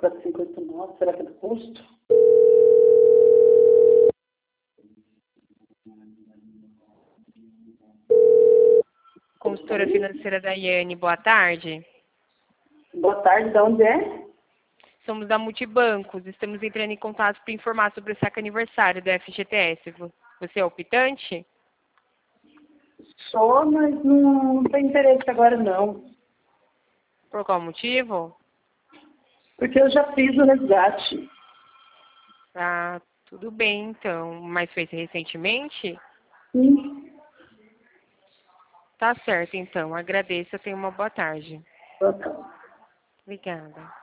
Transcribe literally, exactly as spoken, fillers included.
quatro cinco oito nove, será que é do posto? Consultora financeira da Iane, boa tarde. Boa tarde, de onde é? Somos da Multibancos, estamos entrando em contato para informar sobre o saque aniversário da F G T S. Você é optante? Sou, mas não, não tem interesse agora não. Por qual motivo? Porque eu já fiz o resgate. Ah, tudo bem então. Mas fez recentemente? Sim. Tá certo então. Agradeço. Tenha uma boa tarde. Boa tarde. Obrigada.